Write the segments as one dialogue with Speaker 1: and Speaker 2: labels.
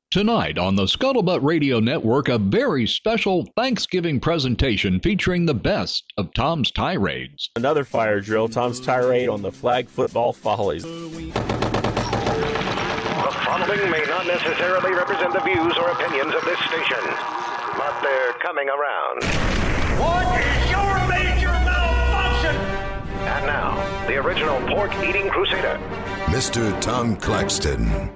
Speaker 1: Tonight on the Scuttlebutt Radio Network, a very special Thanksgiving presentation featuring the best of Tom's tirades.
Speaker 2: Another fire drill, Tom's tirade on the flag football follies.
Speaker 3: The following may not necessarily represent the views or opinions of this station, but they're coming around.
Speaker 4: What is your major malfunction?
Speaker 3: And now, the original pork-eating crusader,
Speaker 5: Mr. Tom Claxton.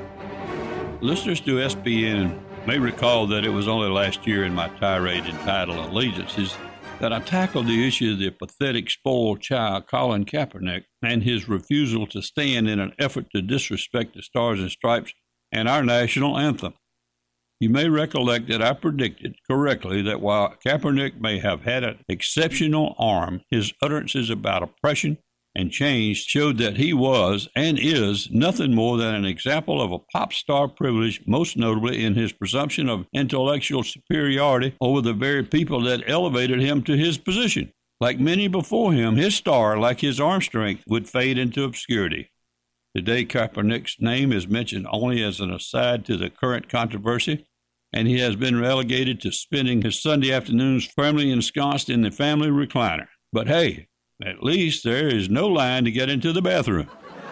Speaker 6: Listeners to SBN may recall that it was only last year in my tirade entitled Allegiances that I tackled the issue of the pathetic spoiled child Colin Kaepernick and his refusal to stand in an effort to disrespect the Stars and Stripes and our national anthem. You may recollect that I predicted correctly that while Kaepernick may have had an exceptional arm, his utterances about oppression and change showed that he was and is nothing more than an example of a pop star privilege, most notably in his presumption of intellectual superiority over the very people that elevated him to his position. Like many before him, his star, like his arm strength, would fade into obscurity. Today, Kaepernick's name is mentioned only as an aside to the current controversy, and he has been relegated to spending his Sunday afternoons firmly ensconced in the family recliner. But hey, at least there is no line to get into the bathroom.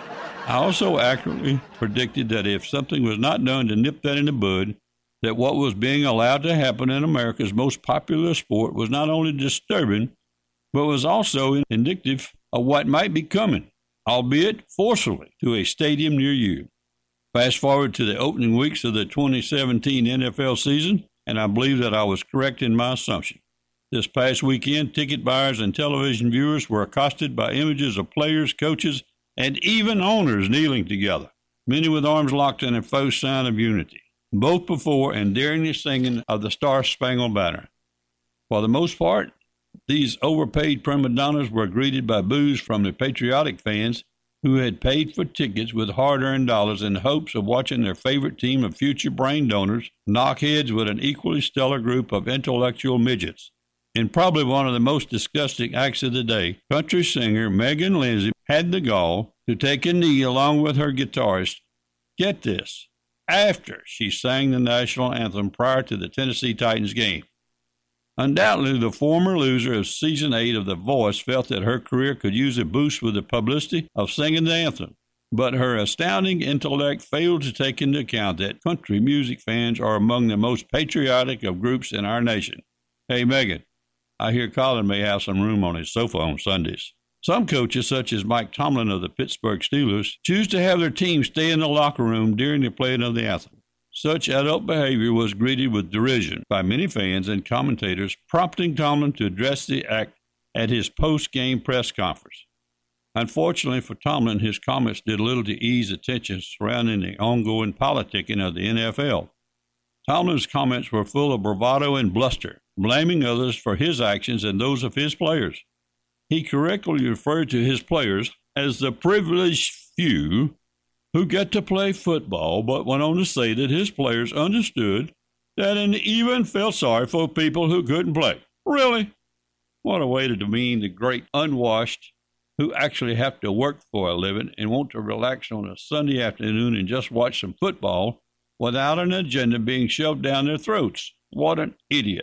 Speaker 6: I also accurately predicted that if something was not done to nip that in the bud, that what was being allowed to happen in America's most popular sport was not only disturbing, but was also indicative of what might be coming, albeit forcefully, to a stadium near you. Fast forward to the opening weeks of the 2017 NFL season, and I believe that I was correct in my assumption. This past weekend, ticket buyers and television viewers were accosted by images of players, coaches, and even owners kneeling together, many with arms locked in a faux sign of unity, both before and during the singing of the Star-Spangled Banner. For the most part, these overpaid prima donnas were greeted by boos from the patriotic fans who had paid for tickets with hard-earned dollars in hopes of watching their favorite team of future brain donors knock heads with an equally stellar group of intellectual midgets. In probably one of the most disgusting acts of the day, country singer Megan Lindsay had the gall to take a knee along with her guitarist, get this, after she sang the national anthem prior to the Tennessee Titans game. Undoubtedly, the former loser of Season 8 of The Voice felt that her career could use a boost with the publicity of singing the anthem, but her astounding intellect failed to take into account that country music fans are among the most patriotic of groups in our nation. Hey, Megan, I hear Colin may have some room on his sofa on Sundays. Some coaches, such as Mike Tomlin of the Pittsburgh Steelers, choose to have their team stay in the locker room during the playing of the anthem. Such adult behavior was greeted with derision by many fans and commentators, prompting Tomlin to address the act at his post-game press conference. Unfortunately for Tomlin, his comments did little to ease attention surrounding the ongoing politicking of the NFL. Tomlin's comments were full of bravado and bluster, blaming others for his actions and those of his players. He correctly referred to his players as the privileged few who get to play football, but went on to say that his players understood that and even felt sorry for people who couldn't play. Really? What a way to demean the great unwashed who actually have to work for a living and want to relax on a Sunday afternoon and just watch some football without an agenda being shoved down their throats. What an idiot.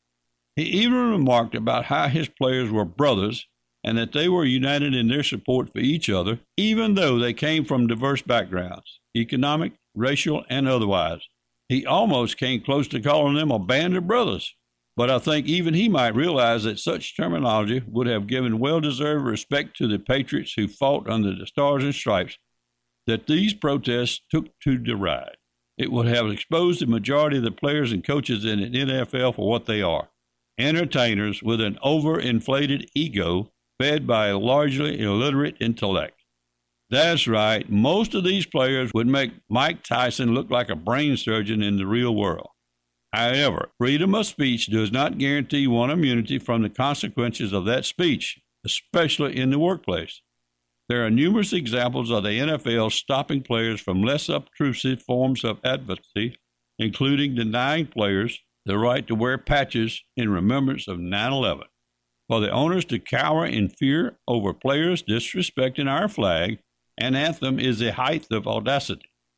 Speaker 6: He even remarked about how his players were brothers and that they were united in their support for each other, even though they came from diverse backgrounds, economic, racial, and otherwise. He almost came close to calling them a band of brothers. But I think even he might realize that such terminology would have given well-deserved respect to the Patriots who fought under the Stars and Stripes that these protests took to deride. It would have exposed the majority of the players and coaches in the NFL for what they are, entertainers with an overinflated ego fed by a largely illiterate intellect. That's right, most of these players would make Mike Tyson look like a brain surgeon in the real world. However, freedom of speech does not guarantee one immunity from the consequences of that speech, especially in the workplace. There are numerous examples of the NFL stopping players from less obtrusive forms of advocacy, including denying players the right to wear patches in remembrance of 9/11. For the owners to cower in fear over players disrespecting our flag and anthem is the height of audacity.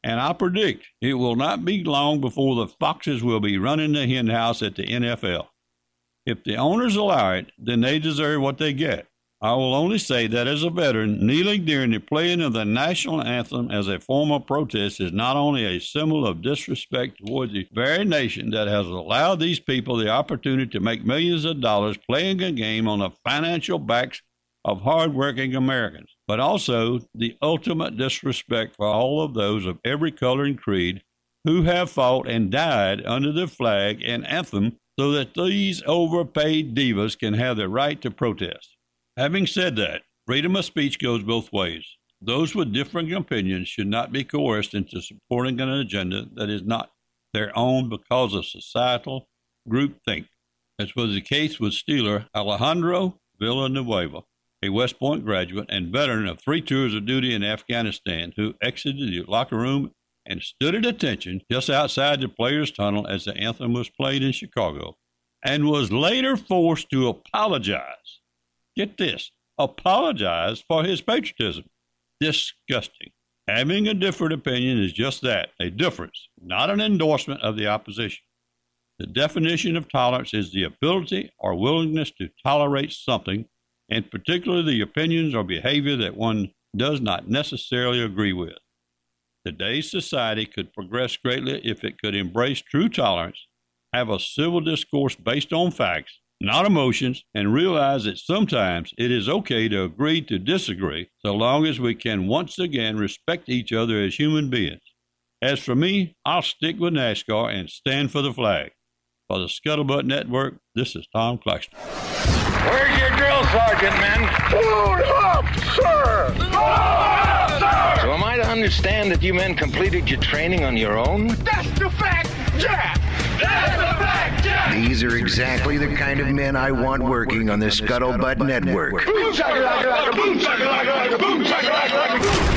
Speaker 6: And I predict it will not be long before the Foxes will be running the hen house at the NFL. If the owners allow it, then they deserve what they get. I will only say that as a veteran, kneeling during the playing of the national anthem as a form of protest is not only a symbol of disrespect towards the very nation that has allowed these people the opportunity to make millions of dollars playing a game on the financial backs of hardworking Americans, but also the ultimate disrespect for all of those of every color and creed who have fought and died under the flag and anthem so that these overpaid divas can have the right to protest. Having said that, freedom of speech goes both ways. Those with differing opinions should not be coerced into supporting an agenda that is not their own because of societal groupthink, as was the case with Steeler Alejandro Villanueva, a West Point graduate and veteran of 3 tours of duty in Afghanistan, who exited the locker room and stood at attention just outside the players' tunnel as the anthem was played in Chicago, and was later forced to apologize. Get this, apologize for his patriotism. Disgusting. Having a different opinion is just that, a difference, not an endorsement of the opposition. The definition of tolerance is the ability or willingness to tolerate something, and particularly the opinions or behavior that one does not necessarily agree with. Today's society could progress greatly if it could embrace true tolerance, have a civil discourse based on facts, not emotions, and realize that sometimes it is okay to agree to disagree so long as we can once again respect each other as human beings. As for me, I'll stick with NASCAR and stand for the flag. For the Scuttlebutt Network, this is Tom Claxton.
Speaker 4: Where's your drill sergeant, men? Load up, sir! Load up, sir!
Speaker 3: So am I to understand that you men completed your training on your own?
Speaker 4: That's the fact, Jack! That's the fact, Jack!
Speaker 7: These are exactly the kind of men I want working on the Scuttlebutt Network.
Speaker 4: Boom, shakalaka, boom, shakalaka, boom, shakalaka, boom.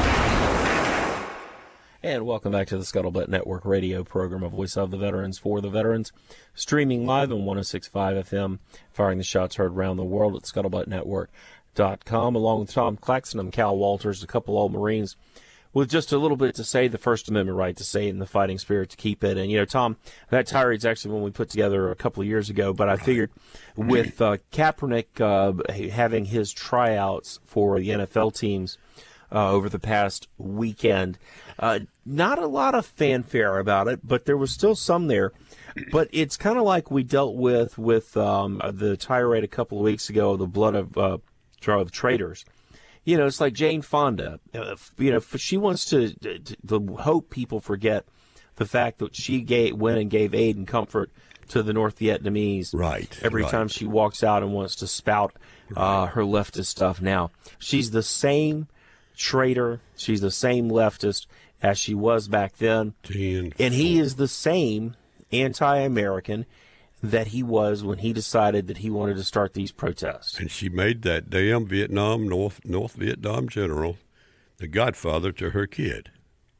Speaker 2: And welcome back to the Scuttlebutt Network radio program, a voice of the veterans for the veterans, streaming live on 106.5 FM, firing the shots heard around the world at scuttlebuttnetwork.com. Along with Tom Claxton, I'm Cal Walters, a couple old Marines with just a little bit to say, the First Amendment right to say it and the fighting spirit to keep it. And, you know, Tom, that tirade is actually one we put together a couple of years ago, but I figured with Kaepernick having his tryouts for the NFL teams over the past weekend, not a lot of fanfare about it, but there was still some there. But it's kind of like we dealt with the tirade a couple of weeks ago, the blood of traitors. You know, it's like Jane Fonda. You know, she wants to hope people forget the fact that she went and gave aid and comfort to the North Vietnamese.
Speaker 8: Right.
Speaker 2: Every time she walks out and wants to spout her leftist stuff. Now, she's the same traitor. She's the same leftist as she was back then. And he is the same anti-American that he was when he decided that he wanted to start these protests.
Speaker 8: And she made that damn North Vietnam general the godfather to her kid.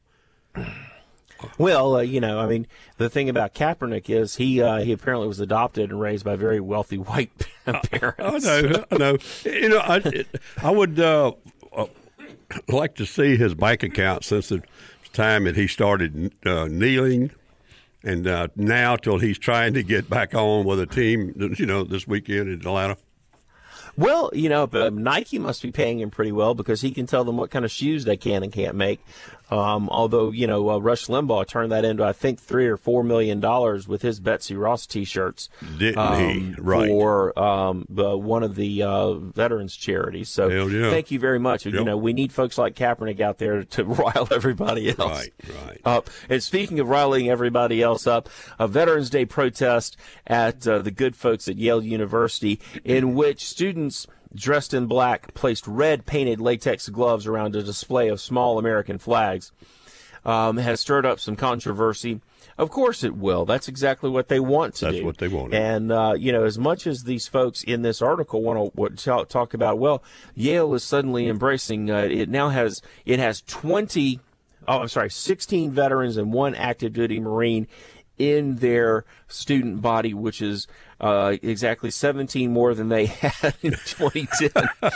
Speaker 2: Well, you know, I mean, the thing about Kaepernick is he apparently was adopted and raised by very wealthy white parents.
Speaker 8: I know. You know, I would like to see his bank account since the time that he started kneeling. And now till he's trying to get back on with a team, you know, this weekend in Atlanta.
Speaker 2: Well, you know, Nike must be paying him pretty well because he can tell them what kind of shoes they can and can't make. Although, you know, Rush Limbaugh turned that into, I think, $3 or $4 million with his Betsy Ross T-shirts.
Speaker 8: Didn't he? Right.
Speaker 2: For one of the veterans charities. So thank you very much. Yep. You know, we need folks like Kaepernick out there to rile everybody else.
Speaker 8: Right.
Speaker 2: And speaking of riling everybody else up, a Veterans Day protest at the good folks at Yale University in which students dressed in black placed red painted latex gloves around a display of small American flags, has stirred up some controversy. Of course it will. That's exactly what they want to do.
Speaker 8: That's what they want.
Speaker 2: And, you know, as much as these folks in this article want to talk about, well, Yale is suddenly embracing, it has 16 veterans and 1 active duty Marine in their student body, which is exactly 17 more than they had in 2010.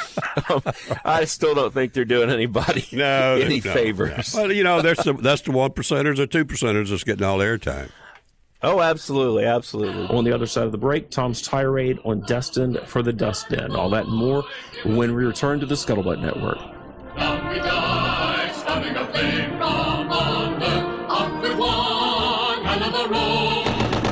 Speaker 2: I still don't think they're doing anybody any favors.
Speaker 8: No. Well, that's the 1%ers or 2%ers that's getting all their time.
Speaker 2: Oh, absolutely, absolutely.
Speaker 9: On the other side of the break, Tom's tirade on Destined for the Dust Den. All that and more when we return to the Scuttlebutt Network.
Speaker 10: Down we die, standing a flame from under, up with one another roll.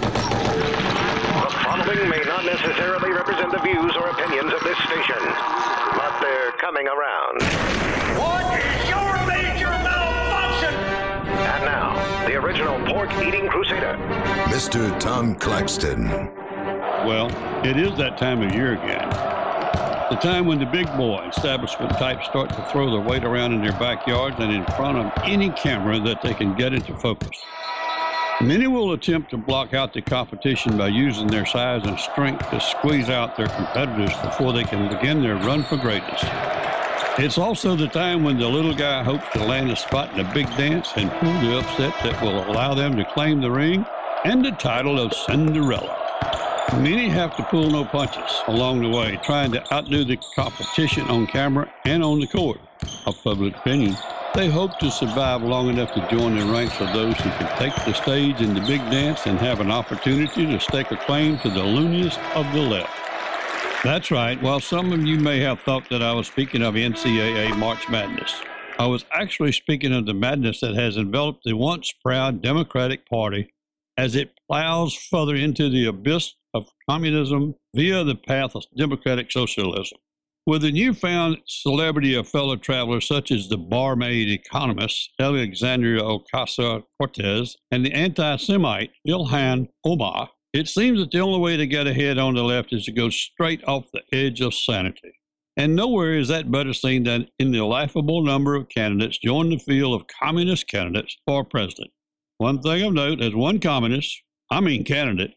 Speaker 3: The following may not necessarily represent the views or opinions of this station, but they're coming around.
Speaker 4: What is your major malfunction?
Speaker 3: And now, the original pork-eating crusader,
Speaker 5: Mr. Tom Claxton.
Speaker 6: Well, it is that time of year again. The time when the big boy establishment types start to throw their weight around in their backyards and in front of any camera that they can get into focus. Many will attempt to block out the competition by using their size and strength to squeeze out their competitors before they can begin their run for greatness. It's also the time when the little guy hopes to land a spot in a big dance and pull the upset that will allow them to claim the ring and the title of Cinderella. Many have to pull no punches along the way, trying to outdo the competition on camera and on the court of public opinion. They hope to survive long enough to join the ranks of those who can take the stage in the big dance and have an opportunity to stake a claim to the looniest of the left. That's right. While some of you may have thought that I was speaking of NCAA March Madness, I was actually speaking of the madness that has enveloped the once proud Democratic Party as it plows further into the abyss of communism via the path of democratic socialism. With the newfound celebrity of fellow travelers such as the barmaid economist Alexandria Ocasio-Cortez and the anti-Semite Ilhan Omar, it seems that the only way to get ahead on the left is to go straight off the edge of sanity. And nowhere is that better seen than in the laughable number of candidates joining the field of communist candidates for president. One thing of note, as one communist, candidate,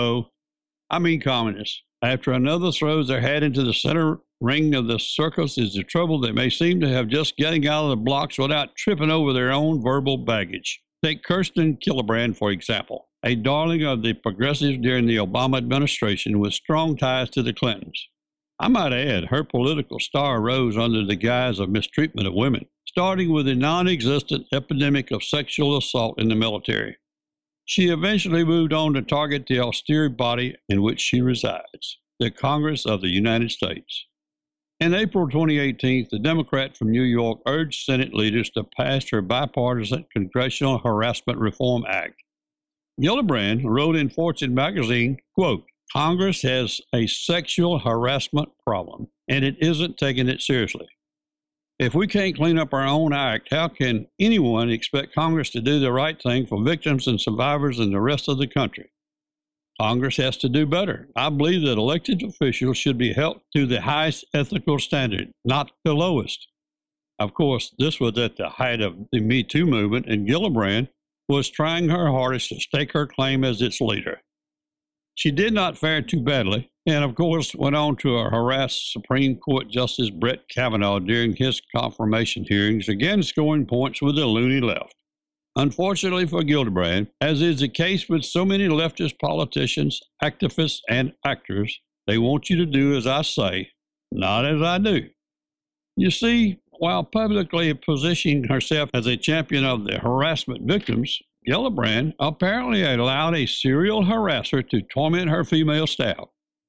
Speaker 6: communist, after another throws their hat into the center ring of the circus is the trouble they may seem to have just getting out of the blocks without tripping over their own verbal baggage. Take Kirsten Gillibrand, for example, a darling of the progressives during the Obama administration with strong ties to the Clintons. I might add, her political star rose under the guise of mistreatment of women, starting with the non-existent epidemic of sexual assault in the military. She eventually moved on to target the austere body in which she resides, the Congress of the United States. In April 2018, the Democrat from New York urged Senate leaders to pass her bipartisan Congressional Harassment Reform Act. Gillibrand wrote in Fortune magazine, quote, "Congress has a sexual harassment problem, and it isn't taking it seriously. If we can't clean up our own act, how can anyone expect Congress to do the right thing for victims and survivors in the rest of the country? Congress has to do better. I believe that elected officials should be held to the highest ethical standard, not the lowest." Of course, this was at the height of the Me Too movement, and Gillibrand was trying her hardest to stake her claim as its leader. She did not fare too badly, and of course went on to harass Supreme Court Justice Brett Kavanaugh during his confirmation hearings, again scoring points with the loony left. Unfortunately for Gillibrand, as is the case with so many leftist politicians, activists, and actors, they want you to do as I say, not as I do. You see, while publicly positioning herself as a champion of the harassment victims, Gillibrand apparently allowed a serial harasser to torment her female staff.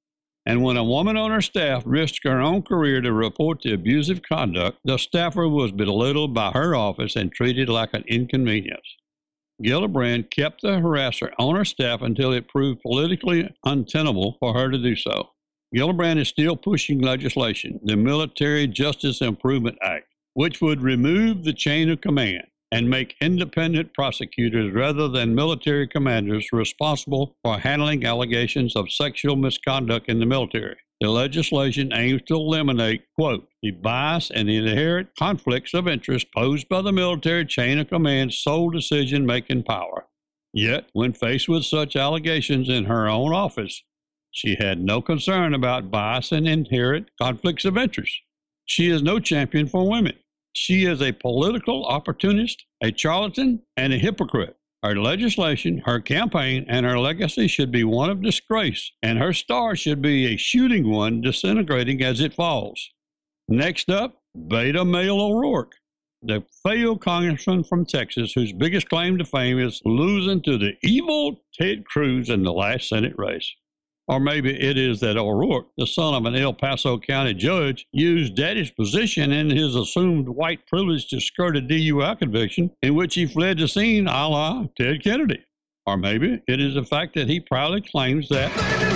Speaker 6: And when a woman on her staff risked her own career to report the abusive conduct, the staffer was belittled by her office and treated like an inconvenience. Gillibrand kept the harasser on her staff until it proved politically untenable for her to do so. Gillibrand is still pushing legislation, the Military Justice Improvement Act, which would remove the chain of command and make independent prosecutors rather than military commanders responsible for handling allegations of sexual misconduct in the military. The legislation aims to eliminate, quote, the bias and the inherent conflicts of interest posed by the military chain of command's sole decision-making power. Yet, when faced with such allegations in her own office, she had no concern about bias and inherent conflicts of interest. She is no champion for women. She is a political opportunist, a charlatan, and a hypocrite. Her legislation, her campaign, and her legacy should be one of disgrace, and her star should be a shooting one disintegrating as it falls. Next up, Beta Male O'Rourke, the failed congressman from Texas whose biggest claim to fame is losing to the evil Ted Cruz in the last Senate race. Or maybe it is that O'Rourke, the son of an El Paso County judge, used daddy's position and his assumed white privilege to skirt a DUI conviction in which he fled the scene a la Ted Kennedy. Or maybe it is the fact that he proudly claims that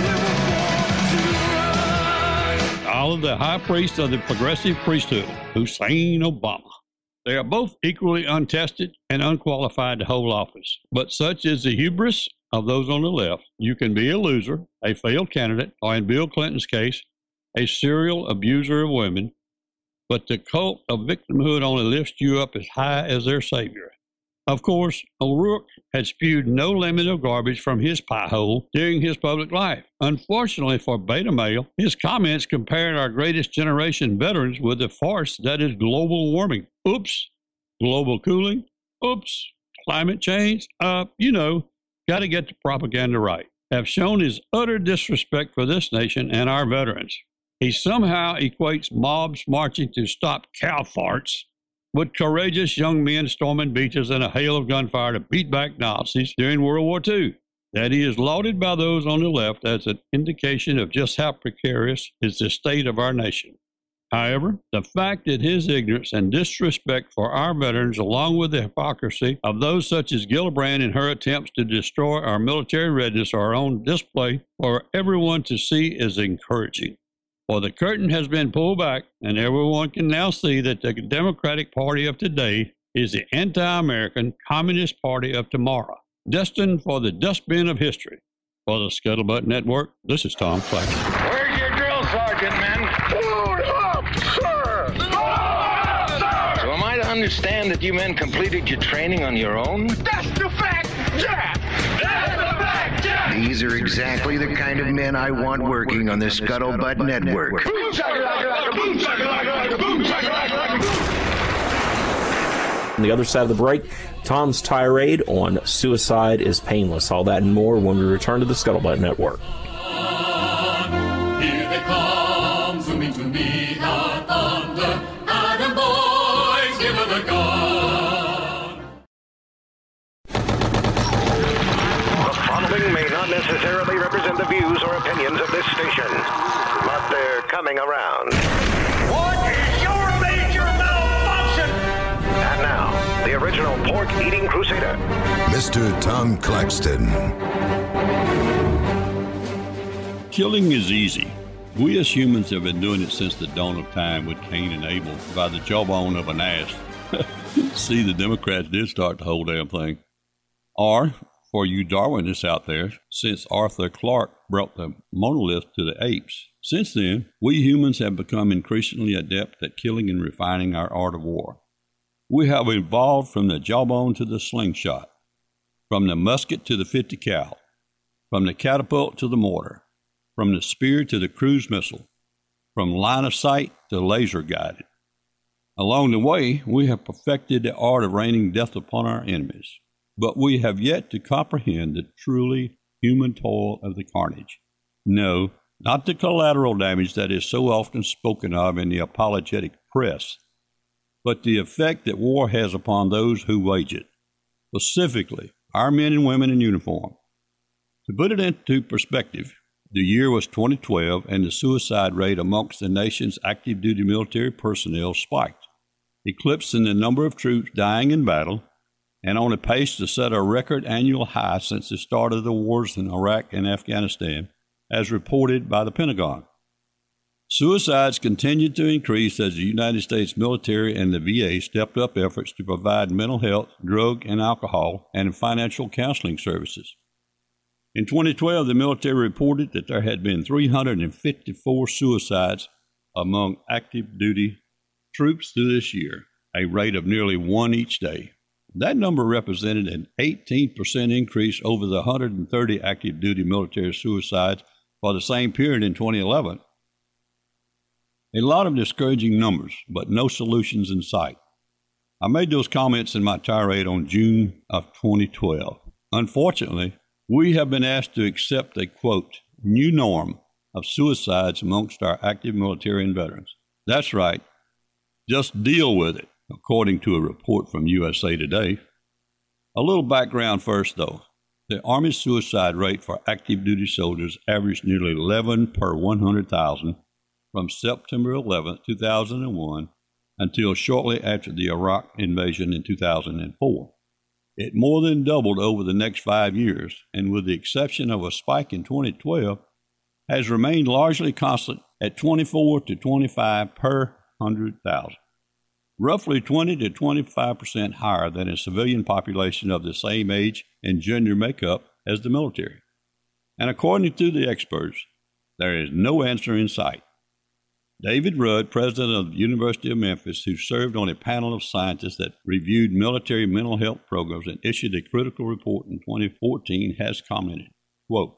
Speaker 6: all of the high priest of the progressive priesthood, Hussein Obama. They are both equally untested and unqualified to hold office. But such is the hubris of those on the left. You can be a loser, a failed candidate, or in Bill Clinton's case, a serial abuser of women, but the cult of victimhood only lifts you up as high as their savior. Of course, O'Rourke had spewed no limit of garbage from his pie hole during his public life. Unfortunately for Beta Male, his comments compared our greatest generation veterans with the farce that is global warming. Oops, global cooling. Oops, climate change. Got to get the propaganda right. Have shown his utter disrespect for this nation and our veterans. He somehow equates mobs marching to stop cow farts with courageous young men storming beaches in a hail of gunfire to beat back Nazis during World War II. That he is lauded by those on the left as an indication of just how precarious is the state of our nation. However, the fact that his ignorance and disrespect for our veterans, along with the hypocrisy of those such as Gillibrand in her attempts to destroy our military readiness, are on display for everyone to see, is encouraging. For the curtain has been pulled back, and everyone can now see that the Democratic Party of today is the anti-American Communist Party of tomorrow, destined for the dustbin of history. For the Scuttlebutt Network, this is Tom Claxton.
Speaker 4: Where's your drill sergeant, men? Load up, sir! Load up, sir!
Speaker 11: So am I to understand that you men completed your training on your own?
Speaker 4: That's the fact, Jack! That's the fact, Jack!
Speaker 7: These are exactly the kind of men I want working on the Scuttlebutt Network.
Speaker 4: Boom, shakalaka, boom, shakalaka, boom, shakalaka, boom.
Speaker 9: On the other side of the break, Tom's tirade on suicide is painless. All that and more when we return to the Scuttlebutt Network.
Speaker 10: Here they come, zooming to meet our thunder. Adam boys, give her the gun.
Speaker 3: The following may not necessarily represent the views or opinions of this station, but they're coming around.
Speaker 4: What is your major malfunction?
Speaker 3: And now, the original pork-eating crusader,
Speaker 5: Mr. Tom Claxton.
Speaker 6: Killing is easy. We as humans have been doing it since the dawn of time with Cain and Abel by the jawbone of an ass. See, the Democrats did start the whole damn thing. Or, for you Darwinists out there, since Arthur Clarke brought the monolith to the apes. Since then, we humans have become increasingly adept at killing and refining our art of war. We have evolved from the jawbone to the slingshot, from the musket to the 50 cal, from the catapult to the mortar, from the spear to the cruise missile, from line of sight to laser guided. Along the way, we have perfected the art of raining death upon our enemies, but we have yet to comprehend the truly human toil of the carnage. No, not the collateral damage that is so often spoken of in the apologetic press, but the effect that war has upon those who wage it, specifically our men and women in uniform. To put it into perspective, the year was 2012, and the suicide rate amongst the nation's active duty military personnel spiked, eclipsing the number of troops dying in battle, and on a pace to set a record annual high since the start of the wars in Iraq and Afghanistan, as reported by the Pentagon. Suicides continued to increase as the United States military and the VA stepped up efforts to provide mental health, drug and alcohol, and financial counseling services. In 2012, the military reported that there had been 354 suicides among active duty troops through this year, a rate of nearly one each day. That number represented an 18% increase over the 130 active duty military suicides for the same period in 2011. A lot of discouraging numbers, but no solutions in sight. I made those comments in my tirade on June of 2012. Unfortunately, we have been asked to accept a, quote, new norm of suicides amongst our active military and veterans. That's right. Just deal with it, according to a report from USA Today. A little background first, though. The Army suicide rate for active duty soldiers averaged nearly 11 per 100,000 from September 11, 2001 until shortly after the Iraq invasion in 2004. It more than doubled over the next 5 years, and with the exception of a spike in 2012, has remained largely constant at 24 to 25 per 100,000, roughly 20 to 25% higher than a civilian population of the same age and gender makeup as the military. And according to the experts, there is no answer in sight. David Rudd, president of the University of Memphis, who served on a panel of scientists that reviewed military mental health programs and issued a critical report in 2014, has commented, quote,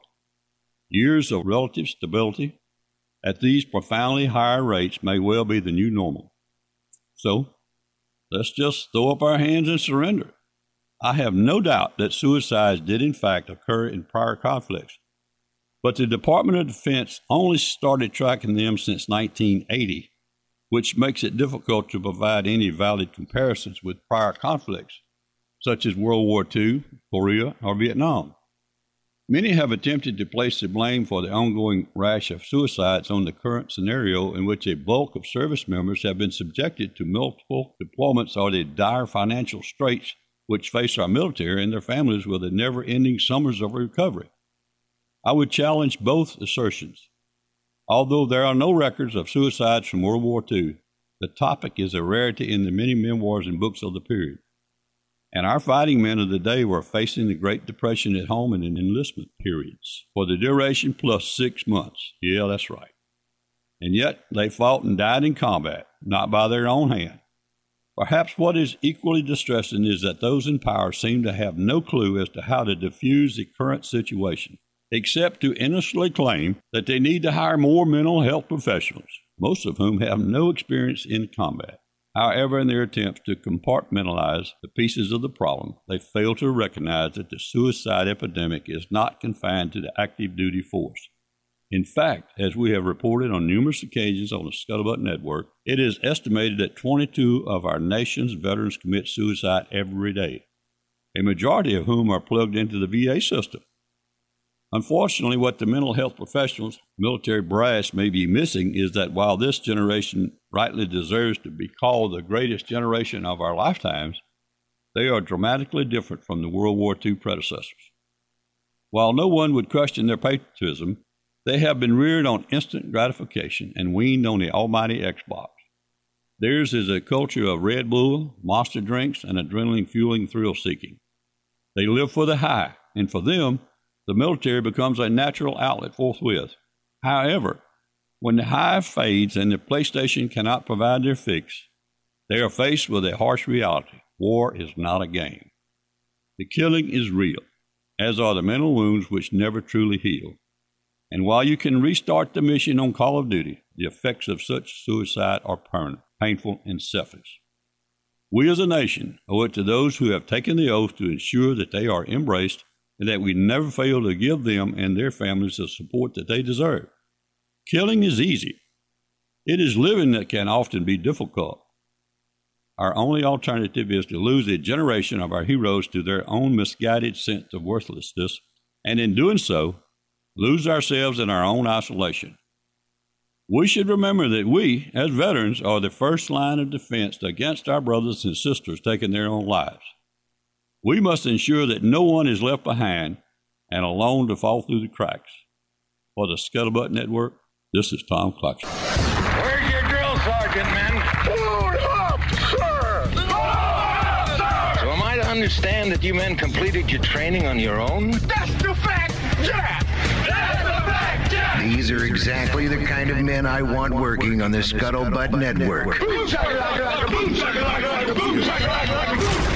Speaker 6: years of relative stability at these profoundly higher rates may well be the new normal. So, let's just throw up our hands and surrender. I have no doubt that suicides did in fact occur in prior conflicts, but the Department of Defense only started tracking them since 1980, which makes it difficult to provide any valid comparisons with prior conflicts, such as World War II, Korea, or Vietnam. Many have attempted to place the blame for the ongoing rash of suicides on the current scenario in which a bulk of service members have been subjected to multiple deployments or the dire financial straits which face our military and their families with the never-ending summers of recovery. I would challenge both assertions. Although there are no records of suicides from World War II, the topic is a rarity in the many memoirs and books of the period. And our fighting men of the day were facing the Great Depression at home and in enlistment periods for the duration plus 6 months. Yeah, that's right. And yet they fought and died in combat, not by their own hand. Perhaps what is equally distressing is that those in power seem to have no clue as to how to diffuse the current situation, except to innocently claim that they need to hire more mental health professionals, most of whom have no experience in combat. However, in their attempts to compartmentalize the pieces of the problem, they fail to recognize that the suicide epidemic is not confined to the active duty force. In fact, as we have reported on numerous occasions on the Scuttlebutt Network, it is estimated that 22 of our nation's veterans commit suicide every day, a majority of whom are plugged into the VA system. Unfortunately, what the mental health professionals, military brass, may be missing is that while this generation rightly deserves to be called the greatest generation of our lifetimes, they are dramatically different from the World War II predecessors. While no one would question their patriotism, they have been reared on instant gratification and weaned on the almighty Xbox. Theirs is a culture of Red Bull, monster drinks, and adrenaline-fueling thrill-seeking. They live for the high, and for them, the military becomes a natural outlet forthwith. However, when the high fades and the PlayStation cannot provide their fix, they are faced with a harsh reality. War is not a game. The killing is real, as are the mental wounds which never truly heal. And while you can restart the mission on Call of Duty, the effects of such suicide are permanent, painful, and selfish. We as a nation owe it to those who have taken the oath to ensure that they are embraced and that we never fail to give them and their families the support that they deserve. Killing is easy. It is living that can often be difficult. Our only alternative is to lose a generation of our heroes to their own misguided sense of worthlessness, and in doing so, lose ourselves in our own isolation. We should remember that we, as veterans, are the first line of defense against our brothers and sisters taking their own lives. We must ensure that no one is left behind and alone to fall through the cracks. For the Scuttlebutt Network, this is Tom Cluxton.
Speaker 4: Where's your drill sergeant, men? Load up, sir! Load up, sir!
Speaker 11: So am I to understand that you men completed your training on your own?
Speaker 4: That's the fact, yeah! That's the fact, yeah!
Speaker 7: These are exactly the kind of men I want working on the Scuttlebutt Network.
Speaker 4: Boom, shakalaka, boom, shakalaka, boom, shakalaka.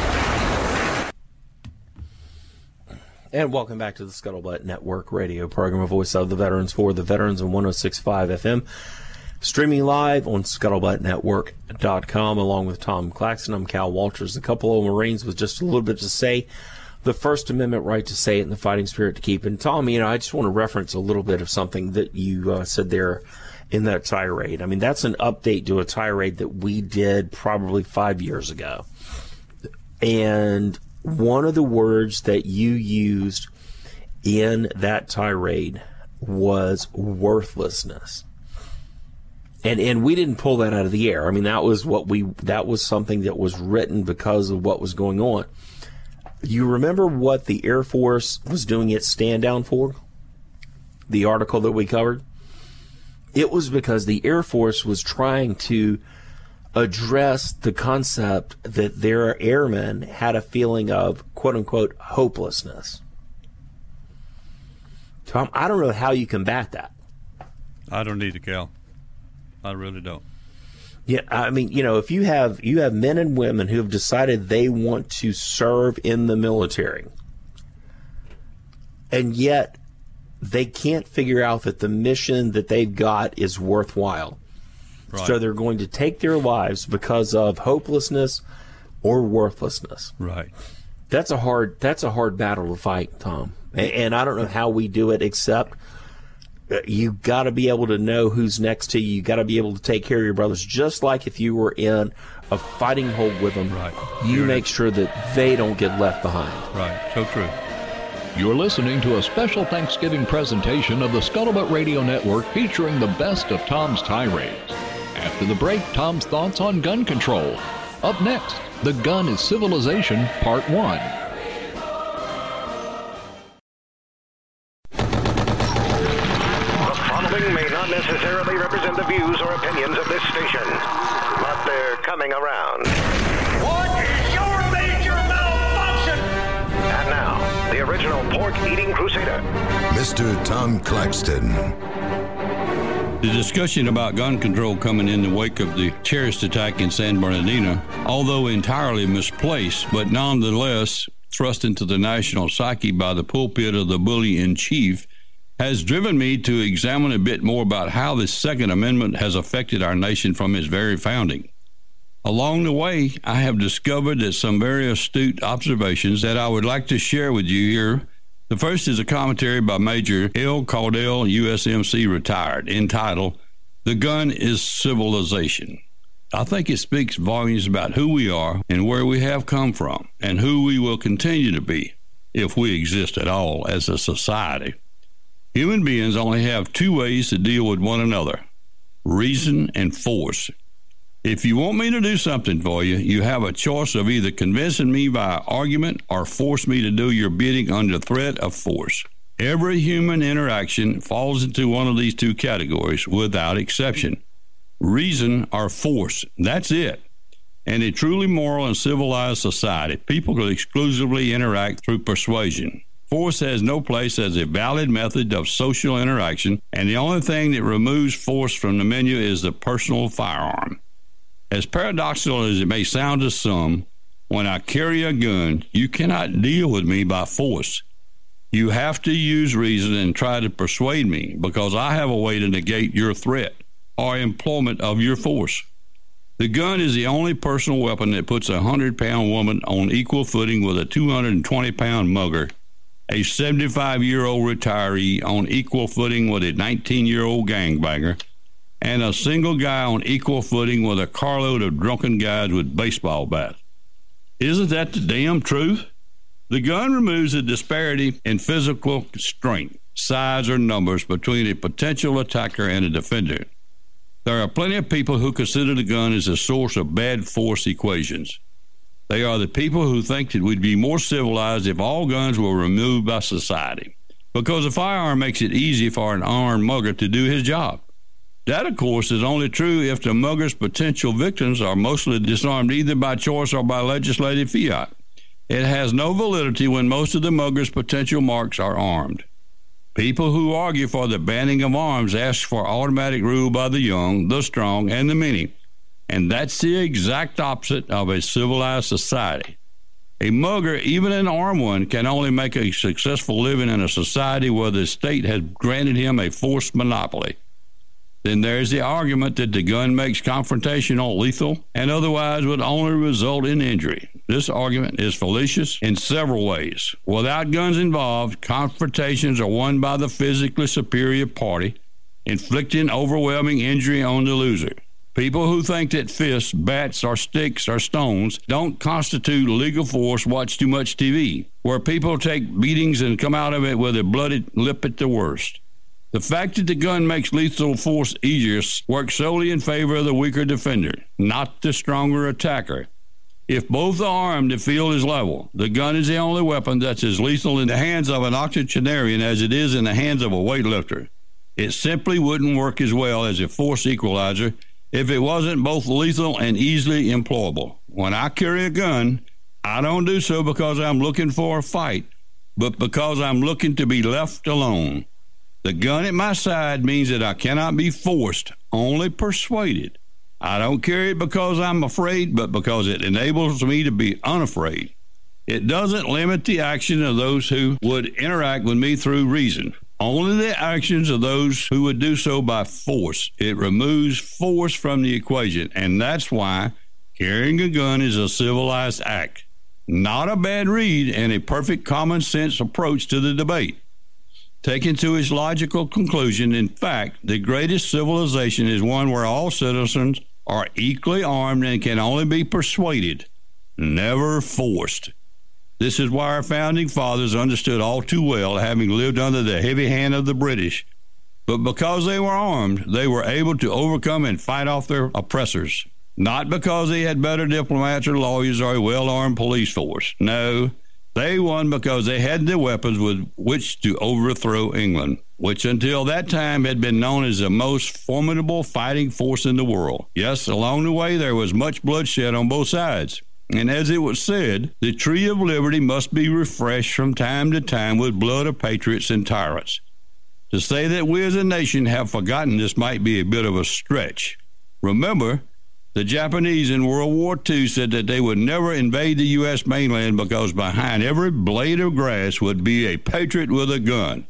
Speaker 2: And welcome back to the Scuttlebutt Network radio program, a voice of the veterans for the veterans on 106.5 FM. Streaming live on ScuttlebuttNetwork.com along with Tom Claxton. I'm Cal Walters. A couple of Marines with just a little bit to say. The First Amendment right to say it and the fighting spirit to keep. And Tom, I just want to reference a little bit of something that you said there in that tirade. I mean, that's an update to a tirade that we did probably 5 years ago. And one of the words that you used in that tirade was worthlessness. And we didn't pull that out of the air. I mean, that was something that was written because of what was going on. You remember what the Air Force was doing its stand down for? The article that we covered? It was because the Air Force was trying to address the concept that their airmen had a feeling of, quote unquote, hopelessness. Tom, I don't know how you combat that.
Speaker 6: I don't either, Cal. I really don't.
Speaker 2: Yeah, I mean, if you have men and women who have decided they want to serve in the military, and yet they can't figure out that the mission that they've got is worthwhile. Right. So they're going to take their lives because of hopelessness or worthlessness.
Speaker 6: Right.
Speaker 2: That's a hard battle to fight, Tom. And I don't know how we do it, except you got to be able to know who's next to you. You got to be able to take care of your brothers, just like if you were in a fighting hold with them.
Speaker 6: Right.
Speaker 2: You make sure that they don't get left behind.
Speaker 6: Right. So true.
Speaker 1: You're listening to a special Thanksgiving presentation of the Scuttlebutt Radio Network featuring the best of Tom's tirades. After the break, Tom's thoughts on gun control. Up next, The Gun is Civilization, Part 1.
Speaker 3: May not necessarily represent the views or opinions of this station, but they're coming around.
Speaker 4: What is your major malfunction?
Speaker 3: And now, the original pork-eating crusader,
Speaker 5: Mr. Tom Claxton.
Speaker 6: The discussion about gun control coming in the wake of the terrorist attack in San Bernardino, although entirely misplaced, but nonetheless thrust into the national psyche by the pulpit of the bully-in-chief, has driven me to examine a bit more about how the Second Amendment has affected our nation from its very founding. Along the way, I have discovered that some very astute observations that I would like to share with you here. The first is a commentary by Major L. Caudill, USMC retired, entitled, "The Gun is Civilization." I think it speaks volumes about who we are and where we have come from and who we will continue to be, if we exist at all as a society. Human beings only have two ways to deal with one another: reason and force. If you want me to do something for you, you have a choice of either convincing me via argument or force me to do your bidding under threat of force. Every human interaction falls into one of these two categories without exception: reason or force. That's it. In a truly moral and civilized society, people will exclusively interact through persuasion. Force has no place as a valid method of social interaction, and the only thing that removes force from the menu is the personal firearm. As paradoxical as it may sound to some, when I carry a gun, you cannot deal with me by force. You have to use reason and try to persuade me, because I have a way to negate your threat or employment of your force. The gun is the only personal weapon that puts a 100-pound woman on equal footing with a 220-pound mugger, a 75-year-old retiree on equal footing with a 19-year-old gangbanger, and a single guy on equal footing with a carload of drunken guys with baseball bats. Isn't that the damn truth? The gun removes the disparity in physical strength, size, or numbers between a potential attacker and a defender. There are plenty of people who consider the gun as a source of bad force equations. They are the people who think that we'd be more civilized if all guns were removed by society, because a firearm makes it easy for an armed mugger to do his job. That, of course, is only true if the mugger's potential victims are mostly disarmed either by choice or by legislative fiat. It has no validity when most of the mugger's potential marks are armed. People who argue for the banning of arms ask for automatic rule by the young, the strong, and the many. And that's the exact opposite of a civilized society. A mugger, even an armed one, can only make a successful living in a society where the state has granted him a forced monopoly. Then there's the argument that the gun makes confrontational lethal and otherwise would only result in injury. This argument is fallacious in several ways. Without guns involved, confrontations are won by the physically superior party, inflicting overwhelming injury on the loser. People who think that fists, bats, or sticks or stones don't constitute legal force watch too much TV, where people take beatings and come out of it with a bloody lip at the worst. The fact that the gun makes lethal force easier works solely in favor of the weaker defender, not the stronger attacker. If both are armed, the field is level. The gun is the only weapon that's as lethal in the hands of an octogenarian as it is in the hands of a weightlifter. It simply wouldn't work as well as a force equalizer if it wasn't both lethal and easily employable. When I carry a gun, I don't do so because I'm looking for a fight, but because I'm looking to be left alone. The gun at my side means that I cannot be forced, only persuaded. I don't carry it because I'm afraid, but because it enables me to be unafraid. It doesn't limit the action of those who would interact with me through reason, only the actions of those who would do so by force. It removes force from the equation, and that's why carrying a gun is a civilized act, not a bad read and a perfect common sense approach to the debate. Taken to its logical conclusion, in fact, the greatest civilization is one where all citizens are equally armed and can only be persuaded, never forced. This is why our founding fathers understood all too well, having lived under the heavy hand of the British. But because they were armed, they were able to overcome and fight off their oppressors. Not because they had better diplomats or lawyers or a well-armed police force. No, they won because they had the weapons with which to overthrow England, which until that time had been known as the most formidable fighting force in the world. Yes, along the way there was much bloodshed on both sides. And as it was said, the tree of liberty must be refreshed from time to time with blood of patriots and tyrants. To say that we as a nation have forgotten this might be a bit of a stretch. Remember, the Japanese in World War II said that they would never invade the U.S. mainland because behind every blade of grass would be a patriot with a gun.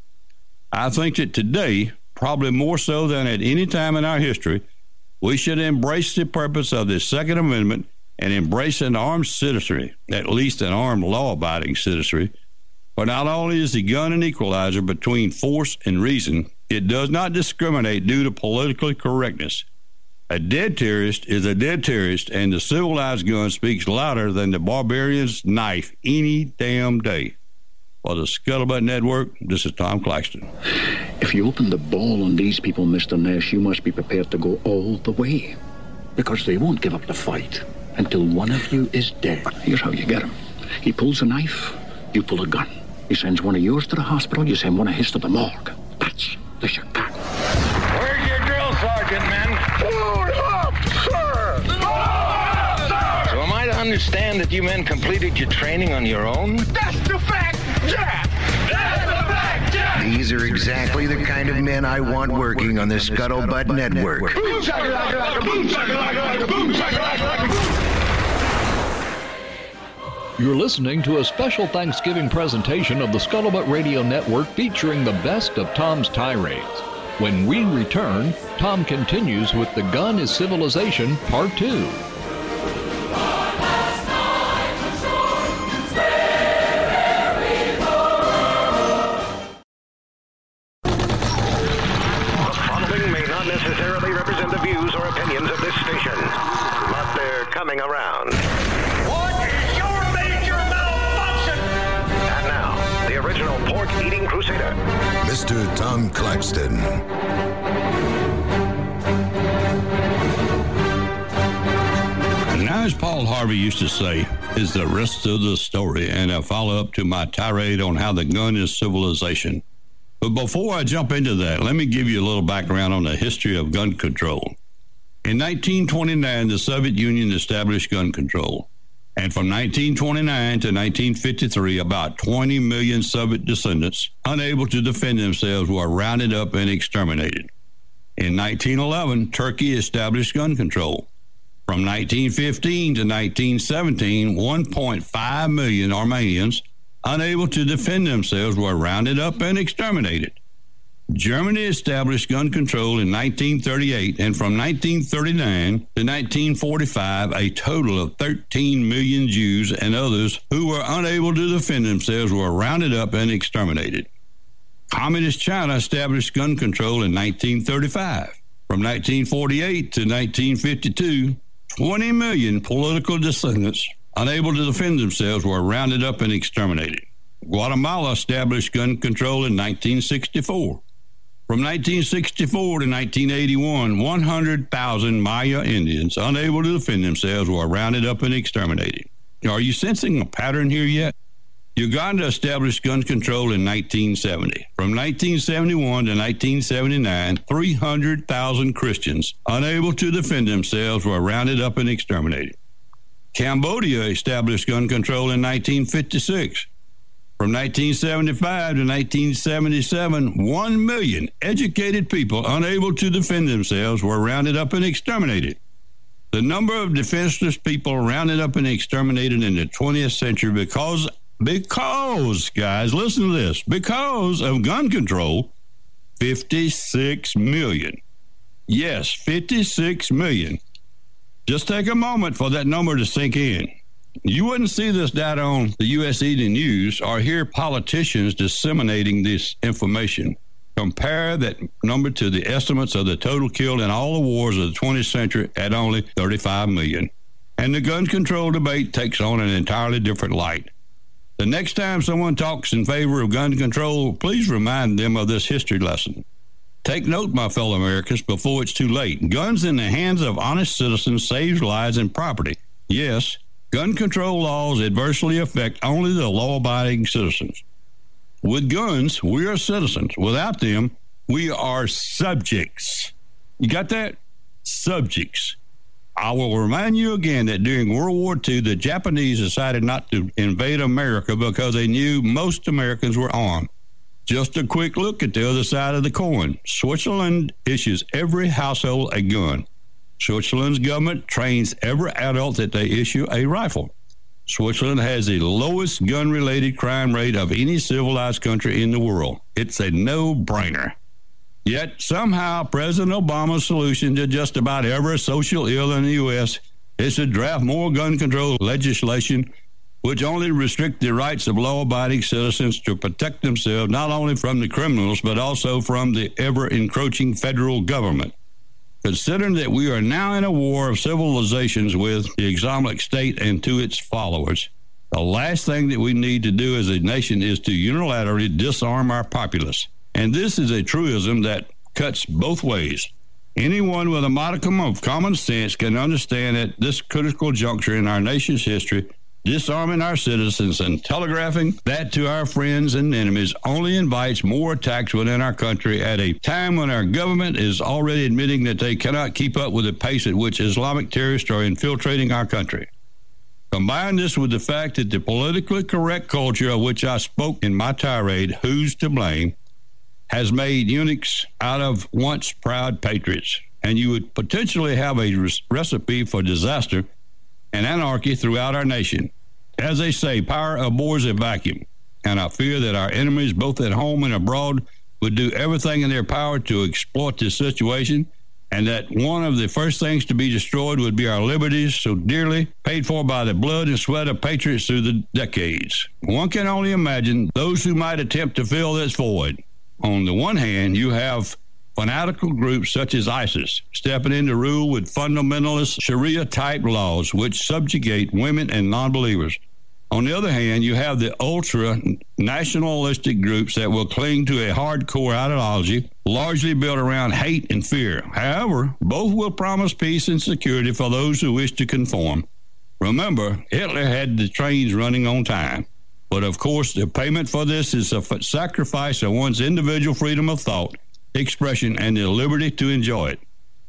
Speaker 6: I think that today, probably more so than at any time in our history, we should embrace the purpose of the Second Amendment and embrace an armed citizenry, at least an armed law-abiding citizenry. For not only is the gun an equalizer between force and reason, it does not discriminate due to political correctness. A dead terrorist is a dead terrorist, and the civilized gun speaks louder than the barbarian's knife any damn day. For the Scuttlebutt Network, this is Tom Claxton.
Speaker 12: If you open the ball on these people, Mr. Nash, you must be prepared to go all the way. Because they won't give up the fight until one of you is dead. Here's how you get him. He pulls a knife, you pull a gun. He sends one of yours to the hospital, you send one of his to the morgue. That's the Chicago.
Speaker 4: Where's your drill sergeant, men? Load up, sir! Load up, sir!
Speaker 11: So am I to understand that you men completed your training on your own?
Speaker 4: That's the fact, Jack! That's the fact, Jack!
Speaker 7: These are exactly the kind of men I want working on the Scuttlebutt Network.
Speaker 4: Boom, shakalaka, boom, shakalaka, boom, shakalaka.
Speaker 1: You're listening to a special Thanksgiving presentation of the Scuttlebutt Radio Network featuring the best of Tom's tirades. When we return, Tom continues with The Gun is Civilization, Part 2.
Speaker 3: Necessarily represent the views or opinions of this station, but they're coming around.
Speaker 4: What is your major malfunction?
Speaker 3: And now, the original pork-eating crusader,
Speaker 5: Mr. Tom Claxton.
Speaker 6: Now, as Paul Harvey used to say, is the rest of the story, and a follow-up to my tirade on how the gun is civilization. But before I jump into that, let me give you a little background on the history of gun control. In 1929, the Soviet Union established gun control. And from 1929 to 1953, about 20 million Soviet descendants, unable to defend themselves, were rounded up and exterminated. In 1911, Turkey established gun control. From 1915 to 1917, 1.5 million Armenians, unable to defend themselves, were rounded up and exterminated. Germany established gun control in 1938, and from 1939 to 1945, a total of 13 million Jews and others who were unable to defend themselves were rounded up and exterminated. Communist China established gun control in 1935. From 1948 to 1952, 20 million political dissidents unable to defend themselves were rounded up and exterminated. Guatemala established gun control in 1964. From 1964 to 1981, 100,000 Maya Indians unable to defend themselves were rounded up and exterminated. Are you sensing a pattern here yet? Uganda established gun control in 1970. From 1971 to 1979, 300,000 Christians unable to defend themselves were rounded up and exterminated. Cambodia established gun control in 1956. From 1975 to 1977, 1 million educated people unable to defend themselves were rounded up and exterminated. The number of defenseless people rounded up and exterminated in the 20th century because, guys, listen to this, because of gun control, 56 million. Yes, 56 million. Just take a moment for that number to sink in. You wouldn't see this data on the U.S. Evening News or hear politicians disseminating this information. Compare that number to the estimates of the total killed in all the wars of the 20th century at only 35 million. And the gun control debate takes on an entirely different light. The next time someone talks in favor of gun control, please remind them of this history lesson. Take note, my fellow Americans, before it's too late. Guns in the hands of honest citizens saves lives and property. Yes, gun control laws adversely affect only the law-abiding citizens. With guns, we are citizens. Without them, we are subjects. You got that? Subjects. I will remind you again that during World War II, the Japanese decided not to invade America because they knew most Americans were armed. Just a quick look at the other side of the coin. Switzerland issues every household a gun. Switzerland's government trains every adult that they issue a rifle. Switzerland has the lowest gun-related crime rate of any civilized country in the world. It's a no-brainer. Yet, somehow, President Obama's solution to just about every social ill in the U.S. is to draft more gun control legislation, which only restrict the rights of law-abiding citizens to protect themselves not only from the criminals, but also from the ever-encroaching federal government. Considering that we are now in a war of civilizations with the Islamic State and to its followers, the last thing that we need to do as a nation is to unilaterally disarm our populace. And this is a truism that cuts both ways. Anyone with a modicum of common sense can understand at this critical juncture in our nation's history, disarming our citizens and telegraphing that to our friends and enemies only invites more attacks within our country at a time when our government is already admitting that they cannot keep up with the pace at which Islamic terrorists are infiltrating our country. Combine this with the fact that the politically correct culture of which I spoke in my tirade, Who's to Blame, has made eunuchs out of once proud patriots, and you would potentially have a recipe for disaster and anarchy throughout our nation. As they say, power abhors a vacuum, and I fear that our enemies, both at home and abroad, would do everything in their power to exploit this situation, and that one of the first things to be destroyed would be our liberties, so dearly paid for by the blood and sweat of patriots through the decades. One can only imagine those who might attempt to fill this void. On the one hand, you have fanatical groups such as ISIS stepping in to rule with fundamentalist Sharia-type laws which subjugate women and non-believers. On the other hand, you have the ultra-nationalistic groups that will cling to a hardcore ideology largely built around hate and fear. However, both will promise peace and security for those who wish to conform. Remember, Hitler had the trains running on time. But of course, the payment for this is a sacrifice of one's individual freedom of thought, expression, and the liberty to enjoy it.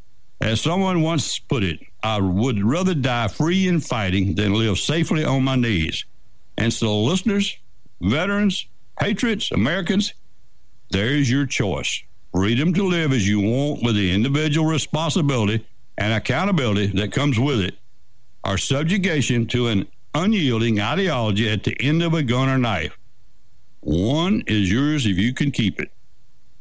Speaker 6: As someone once put it, I would rather die free in fighting than live safely on my knees. And so, listeners, veterans, patriots, Americans, there's your choice. Freedom to live as you want with the individual responsibility and accountability that comes with it, or subjugation to an unyielding ideology at the end of a gun or knife. One is yours if you can keep it.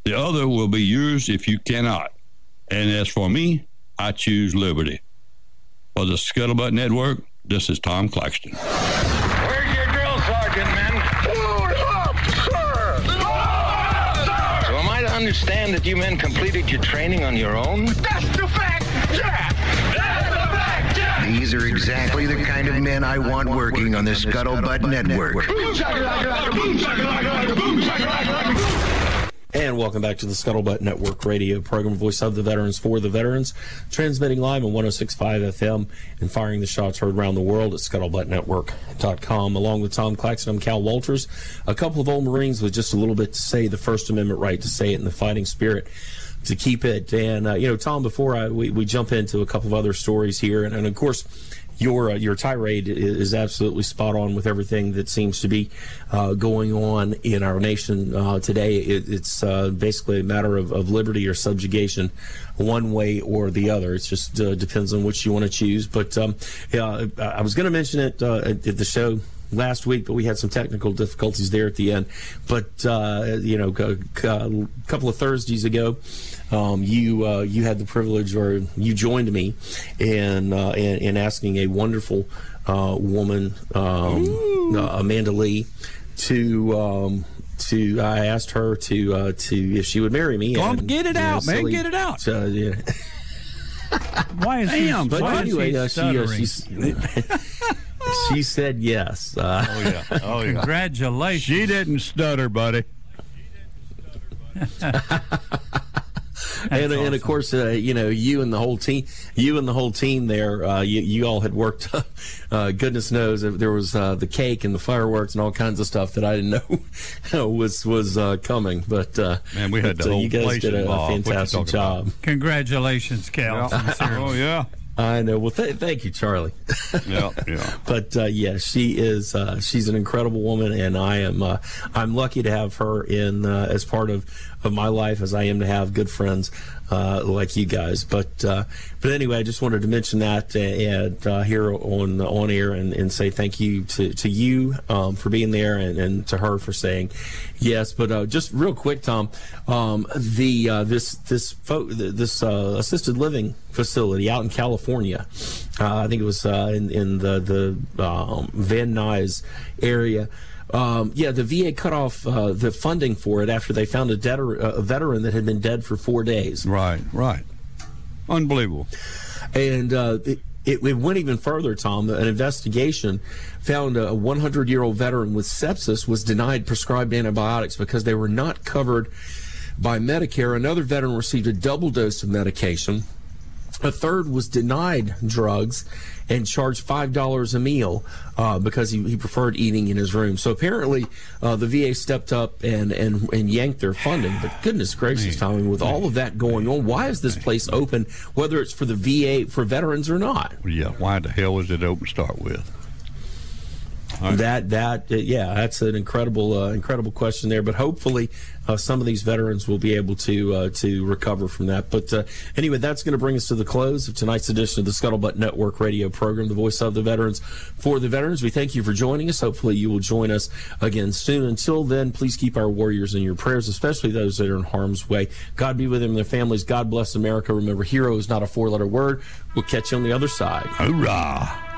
Speaker 6: The other will be yours if you cannot. And as for me, I choose liberty. For the Scuttlebutt Network, this is Tom Claxton.
Speaker 4: Where's your drill sergeant, men? Load up, sir! Load up,
Speaker 11: So am I to understand that you men completed your training on your own?
Speaker 4: That's the fact, Jack! That's the fact, Jack!
Speaker 7: These are exactly the kind of men I want working on the Scuttlebutt Network.
Speaker 4: Boom, shakalaka, boom, shakalaka, boom, shakalaka, boom.
Speaker 2: And welcome back to the Scuttlebutt Network radio program, Voice of the Veterans for the Veterans, transmitting live on 106.5 FM and firing the shots heard around the world at scuttlebuttnetwork.com. Along with Tom Claxton, I'm Cal Walters. A couple of old Marines with just a little bit to say, the First Amendment right to say it in the fighting spirit, to keep it. And, Tom, before we jump into a couple of other stories here, and of course, your tirade is absolutely spot on with everything that seems to be going on in our nation today. It's basically a matter of liberty or subjugation, one way or the other. It just depends on which you want to choose. But I was going to mention it at the show last week, but we had some technical difficulties there at the end. But a couple of Thursdays ago, you had the privilege, or you joined me in asking a wonderful woman, Amanda Lee, to I asked her to if she would marry me.
Speaker 13: Go on, get it out, man. Get it out.
Speaker 2: Yeah.
Speaker 13: Why is
Speaker 2: Damn, but anyway, she said yes.
Speaker 8: Oh yeah.
Speaker 13: Congratulations.
Speaker 8: She didn't stutter, buddy.
Speaker 2: And of course, you and the whole team there, you all had worked. Goodness knows there was the cake and the fireworks and all kinds of stuff that I didn't know was coming. But
Speaker 8: man, we had the whole
Speaker 2: you guys
Speaker 8: place
Speaker 2: did a
Speaker 8: involved.
Speaker 2: fantastic job.
Speaker 13: Congratulations, Cal.
Speaker 8: Yeah. Oh yeah.
Speaker 2: I know. Well, thank you, Charlie.
Speaker 8: Yeah.
Speaker 2: But she is she's an incredible woman, and I'm lucky to have her in as part of my life, as I am to have good friends like you guys. But anyway, I just wanted to mention that and here on air and say thank you to you for being there and to her for saying yes. But just real quick, Tom, this assisted living facility out in California, I think it was in the Van Nuys area. The VA cut off the funding for it after they found a veteran that had been dead for 4 days.
Speaker 8: Right. Unbelievable.
Speaker 2: And it went even further, Tom. An investigation found a 100-year-old veteran with sepsis was denied prescribed antibiotics because they were not covered by Medicare. Another veteran received a double dose of medication. A third was denied drugs and charged $5 a meal because he preferred eating in his room. So apparently the VA stepped up and yanked their funding. But goodness gracious, Tommy, with all of that going on, why is this place open, whether it's for the VA, for veterans or not?
Speaker 8: Yeah, why the hell was it open to start with?
Speaker 2: That's an incredible question there. But hopefully, some of these veterans will be able to recover from that. But anyway, that's going to bring us to the close of tonight's edition of the Scuttlebutt Network radio program, the Voice of the Veterans for the Veterans. We thank you for joining us. Hopefully, you will join us again soon. Until then, please keep our warriors in your prayers, especially those that are in harm's way. God be with them and their families. God bless America. Remember, hero is not a four-letter word. We'll catch you on the other side.
Speaker 8: Hoorah!